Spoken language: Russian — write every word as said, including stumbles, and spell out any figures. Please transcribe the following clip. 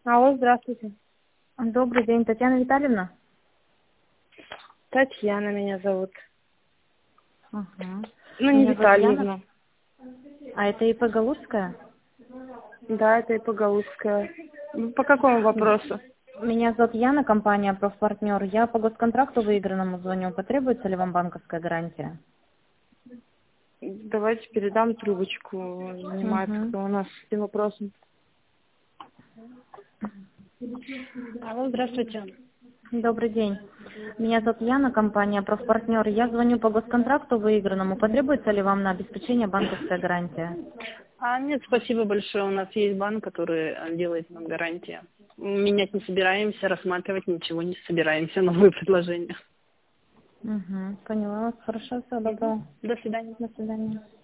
Алло, здравствуйте. Добрый день, Татьяна Витальевна. Татьяна меня зовут. Ага. Ну, не Меня зовут Яна. Витальевна. А это ИП Галузская? Да, это Ипоголузская. Ну, по какому вопросу? Меня зовут Яна, компания «Профпартнер». Я по госконтракту выигранному звоню. Потребуется ли вам банковская гарантия? Давайте передам трубочку. Занимается Угу. кто у нас этим вопросом. Алло, здравствуйте. Добрый день. Меня зовут Яна, компания «Профпартнер». Я звоню по госконтракту выигранному. Потребуется ли вам на обеспечение банковская гарантия? А нет, спасибо большое. У нас есть банк, который делает нам гарантии. Менять не собираемся, рассматривать ничего не собираемся, новые предложения. Угу. Поняла вас. Хорошо, всего доброго. До свидания. До свидания.